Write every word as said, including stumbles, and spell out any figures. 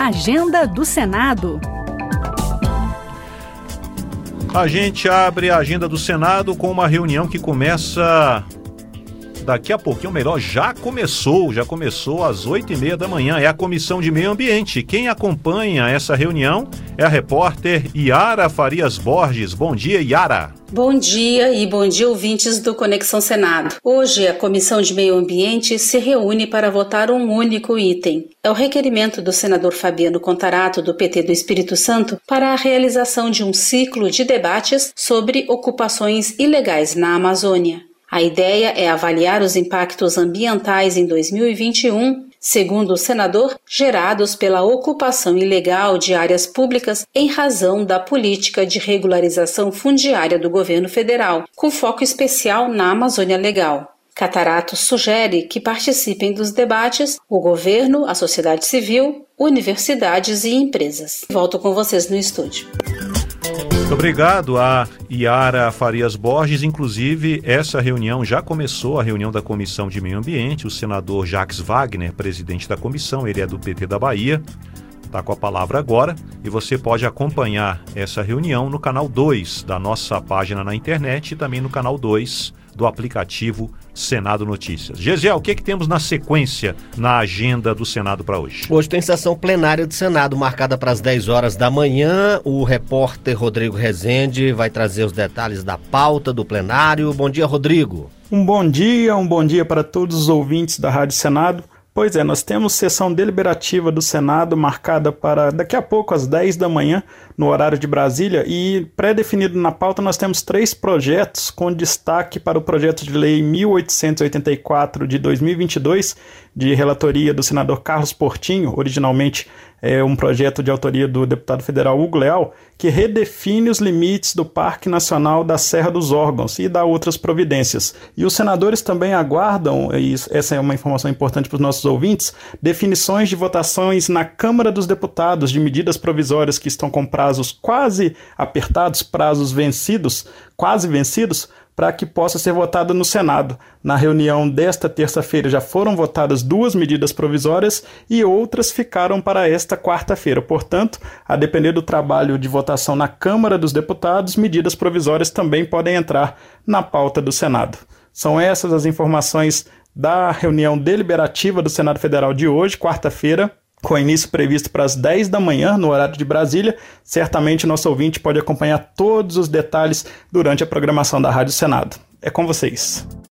Agenda do Senado. A gente abre a agenda do Senado com uma reunião que começa daqui a pouquinho, melhor, já começou, já começou às oito e meia da manhã, é a Comissão de Meio Ambiente. Quem acompanha essa reunião é a repórter Yara Farias Borges. Bom dia, Yara. Bom dia e bom dia, ouvintes do Conexão Senado. Hoje, a Comissão de Meio Ambiente se reúne para votar um único item. É o requerimento do senador Fabiano Contarato, do P T do Espírito Santo, para a realização de um ciclo de debates sobre ocupações ilegais na Amazônia. A ideia é avaliar os impactos ambientais em dois mil e vinte e um, segundo o senador, gerados pela ocupação ilegal de áreas públicas em razão da política de regularização fundiária do governo federal, com foco especial na Amazônia Legal. Contarato sugere que participem dos debates o governo, a sociedade civil, universidades e empresas. Volto com vocês no estúdio. Muito obrigado a Yara Farias Borges. Inclusive, essa reunião já começou, a reunião da Comissão de Meio Ambiente. O senador Jacques Wagner, presidente da comissão, ele é do P T da Bahia, está com a palavra agora. E você pode acompanhar essa reunião no canal dois da nossa página na internet e também no canal dois do aplicativo Senado Notícias. Gesiel, o que, é que temos na sequência na agenda do Senado para hoje? Hoje tem sessão plenária do Senado marcada para as dez horas da manhã. O repórter Rodrigo Rezende vai trazer os detalhes da pauta do plenário. Bom dia, Rodrigo. Um bom dia, um bom dia para todos os ouvintes da Rádio Senado. Pois é, nós temos sessão deliberativa do Senado marcada para daqui a pouco às dez da manhã, no horário de Brasília, e pré-definido na pauta nós temos três projetos, com destaque para o projeto de lei mil oitocentos e oitenta e quatro de dois mil e vinte e dois, de relatoria do senador Carlos Portinho, originalmente é um projeto de autoria do deputado federal Hugo Leal, que redefine os limites do Parque Nacional da Serra dos Órgãos e dá outras providências. E os senadores também aguardam, e essa é uma informação importante para os nossos ouvintes, definições de votações na Câmara dos Deputados de medidas provisórias que estão com prazos quase apertados, prazos vencidos, quase vencidos, para que possa ser votado no Senado. Na reunião desta terça-feira já foram votadas duas medidas provisórias e outras ficaram para esta quarta-feira. Portanto, a depender do trabalho de votação na Câmara dos Deputados, medidas provisórias também podem entrar na pauta do Senado. São essas as informações da reunião deliberativa do Senado Federal de hoje, quarta-feira, com início previsto para as dez da manhã, no horário de Brasília. Certamente nosso ouvinte pode acompanhar todos os detalhes durante a programação da Rádio Senado. É com vocês.